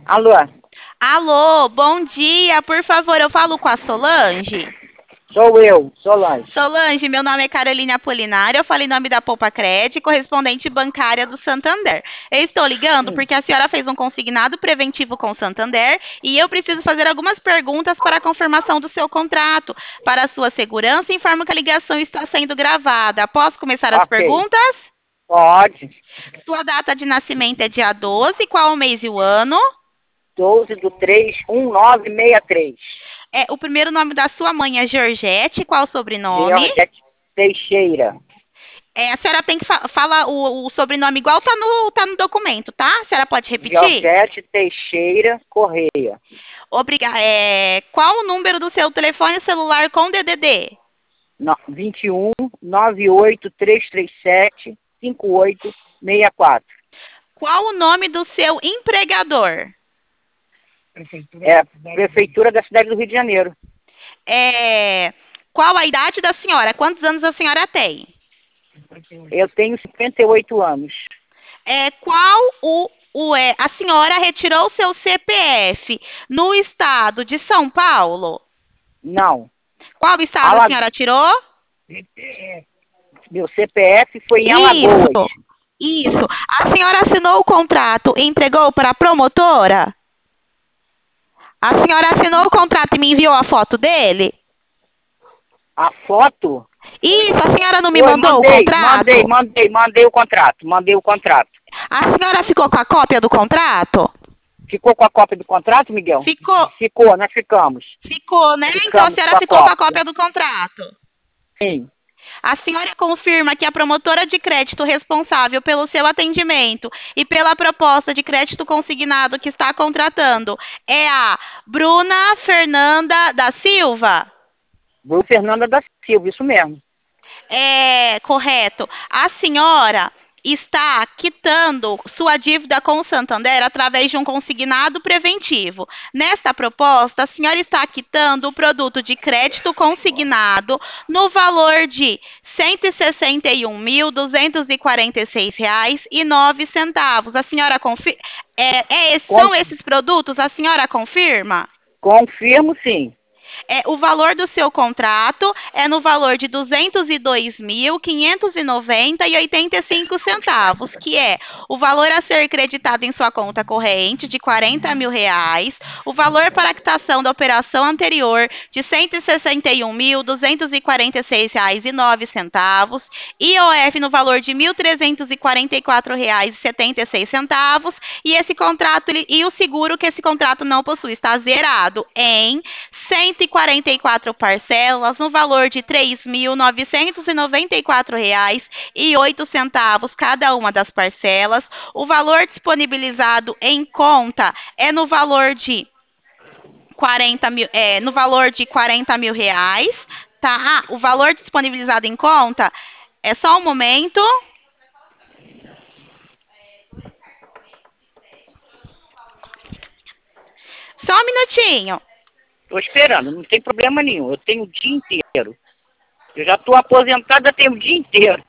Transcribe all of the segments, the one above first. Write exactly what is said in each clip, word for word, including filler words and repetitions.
Alô, Alô, bom dia, por favor, eu falo com a Solange. sou eu, Solange. Solange, meu nome é Carolina Apolinário, eu falo em nome da Poupa Cred, correspondente bancária do Santander. Eu estou ligando Sim. porque a senhora fez um consignado preventivo com o Santander e eu preciso fazer algumas perguntas para a confirmação do seu contrato. Para a sua segurança, informo que a ligação está sendo gravada. Posso começar as Ok, perguntas? pode. Sua data de nascimento é dia doze, qual o mês e o ano? doze do três, um nove seis três. É, o primeiro nome da sua mãe é Georgette, qual o sobrenome? Georgette Teixeira. É, a senhora tem que fa falar o, o sobrenome igual tá no, tá no documento, tá? A senhora pode repetir? Georgette Teixeira Correia. Obrigada. É, qual o número do seu telefone celular com D D D? No, vinte e um, nove oito, três três sete, cinco oito seis quatro. Qual o nome do seu empregador? É, Prefeitura da cidade do Rio de Janeiro. É, qual a idade da senhora? Quantos anos a senhora tem? Eu tenho cinquenta e oito anos. É, qual o, o é, a senhora retirou seu C P F no estado de São Paulo? Não. Qual estado a Ala... senhora tirou? Meu C P F foi em Alagoas. Isso, isso. A senhora assinou o contrato e entregou para a promotora? A senhora assinou o contrato e me enviou a foto dele? A foto? Isso, a senhora não me Foi, mandou mandei, o contrato? mandei, mandei, mandei o contrato, mandei o contrato. A senhora ficou com a cópia do contrato? Ficou com a cópia do contrato, Miguel? Ficou. Ficou, nós ficamos. Ficou, né? Ficamos Então a senhora com a ficou com a cópia. cópia do contrato. Sim. A senhora confirma que a promotora de crédito responsável pelo seu atendimento e pela proposta de crédito consignado que está contratando é a Bruna Fernanda da Silva? Bruno Fernanda da Silva, isso mesmo. É correto. A senhora está quitando sua dívida com o Santander através de um consignado preventivo. Nesta proposta, a senhora está quitando o produto de crédito consignado no valor de cento e sessenta e um mil, duzentos e quarenta e seis reais e nove centavos. A senhora confirma? É, é, são esses produtos? A senhora confirma? Confirmo, sim. É, o valor do seu contrato é no valor de duzentos e dois mil, quinhentos e noventa e oitenta e cinco centavos, que é o valor a ser creditado em sua conta corrente de quarenta mil reais, o valor para a quitação da operação anterior de cento e sessenta e um mil, duzentos e quarenta e seis reais e nove centavos, I O F no valor de mil trezentos e quarenta e quatro reais e setenta e seis centavos, e esse contrato ele, e o seguro que esse contrato não possui está zerado em cento e quarenta e quatro parcelas no valor de três mil novecentos e noventa e quatro reais e oito centavos cada uma das parcelas. O valor disponibilizado em conta é no valor de quarenta mil, é, no valor de quarenta mil reais, tá? Ah, o valor disponibilizado em conta é só um momento. Só um minutinho. Estou esperando, não tem problema nenhum. Eu tenho o dia inteiro. Eu já estou aposentada, tenho o dia inteiro.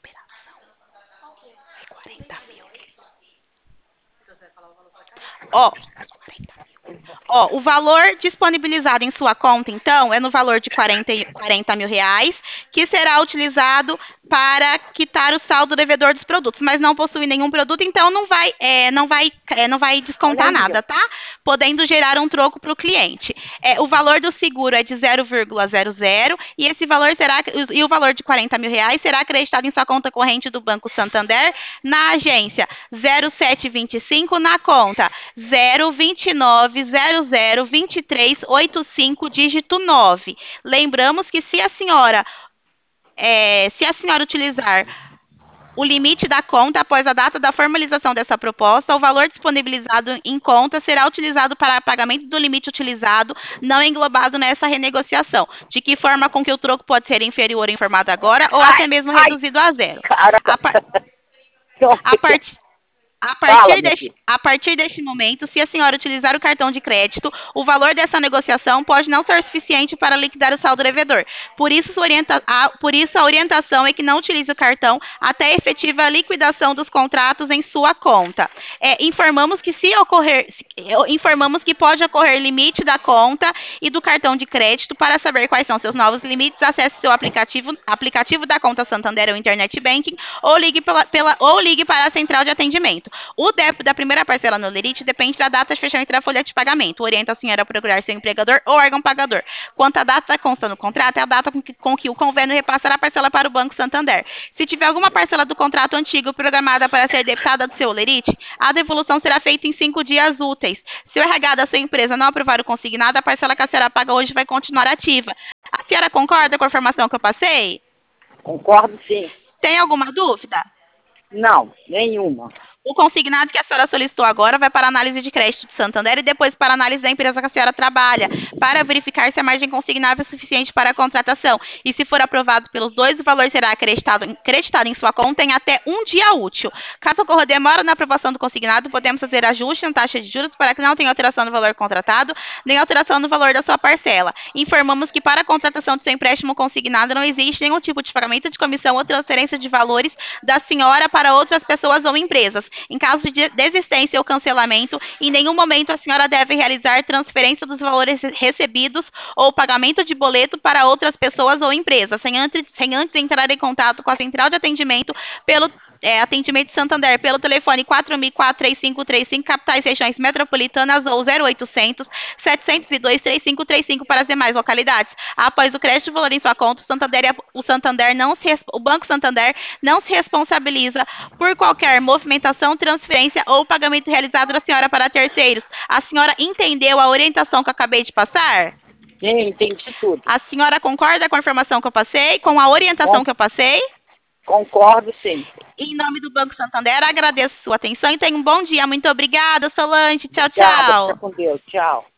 Ó, Ó, o valor disponibilizado em sua conta, então, é no valor de quarenta, quarenta mil reais, que será utilizado para quitar o saldo devedor dos produtos, mas não possui nenhum produto, então não vai, é, não vai, é, não vai descontar nada, tá? Podendo gerar um troco para o cliente. É, o valor do seguro é de zero vírgula zero zero e esse valor será e o valor de quarenta mil reais será acreditado em sua conta corrente do Banco Santander na agência zero sete vinte e cinco na conta zero vinte e nove zero zero vinte e três oitenta e cinco dígito nove. Lembramos que se a senhora é, se a senhora utilizar o limite da conta após a data da formalização dessa proposta, o valor disponibilizado em conta será utilizado para pagamento do limite utilizado, não englobado nessa renegociação. De que forma com que o troco pode ser inferior informado agora ou Ai, até mesmo ai, reduzido a zero. cara. A, par... a, part... A Fala, partir, minha deste, filha. a partir deste momento, se a senhora utilizar o cartão de crédito, o valor dessa negociação pode não ser suficiente para liquidar o saldo devedor. Por isso, sua orienta, a, por isso a orientação é que não utilize o cartão até a efetiva liquidação dos contratos em sua conta. É, informamos que se ocorrer, se- informamos que pode ocorrer limite da conta e do cartão de crédito. Para saber quais são seus novos limites, acesse seu aplicativo, aplicativo da conta Santander ou Internet Banking ou ligue, pela, pela, ou ligue para a central de atendimento. O débito da primeira parcela no Lerite depende da data de fechamento da folha de pagamento. Orienta a senhora a procurar seu empregador ou órgão pagador. Quanto à data consta no contrato, é a data com que, com que o convênio repassará a parcela para o Banco Santander. Se tiver alguma parcela do contrato antigo programada para ser debitada do seu Lerite, a devolução será feita em cinco dias úteis. Se o R H da sua empresa não aprovar o consignado, a parcela que a senhora paga hoje vai continuar ativa. A senhora concorda com a informação que eu passei? Concordo, sim. Tem alguma dúvida? Não, nenhuma. O consignado que a senhora solicitou agora vai para a análise de crédito do Santander e depois para a análise da empresa que a senhora trabalha, para verificar se a margem consignável é suficiente para a contratação. E se for aprovado pelos dois, o valor será acreditado, acreditado em sua conta em até um dia útil. Caso ocorra demora na aprovação do consignado, podemos fazer ajuste na taxa de juros para que não tenha alteração no valor contratado, nem alteração no valor da sua parcela. Informamos que para a contratação do seu empréstimo consignado não existe nenhum tipo de pagamento de comissão ou transferência de valores da senhora para outras pessoas ou empresas. Em caso de desistência ou cancelamento, em nenhum momento a senhora deve realizar transferência dos valores recebidos ou pagamento de boleto para outras pessoas ou empresas, sem antes, sem antes entrar em contato com a central de atendimento pelo é, atendimento Santander pelo telefone quatro mil e quatro, três cinco três cinco, capitais regiões metropolitanas ou zero oitocentos, setecentos e dois, três cinco três cinco para as demais localidades. Após o crédito de valor em sua conta, o Santander, o Santander não se, o Banco Santander não se responsabiliza por qualquer movimentação, transferência ou pagamento realizado da senhora para terceiros. A senhora entendeu a orientação que eu acabei de passar? Sim, entendi tudo. A senhora concorda com a informação que eu passei, com a orientação Con- que eu passei? Concordo, sim. Em nome do Banco Santander, agradeço sua atenção e tenha um bom dia. Muito obrigada, Solange. Tchau, Obrigada, tchau. fica com Deus. Tchau.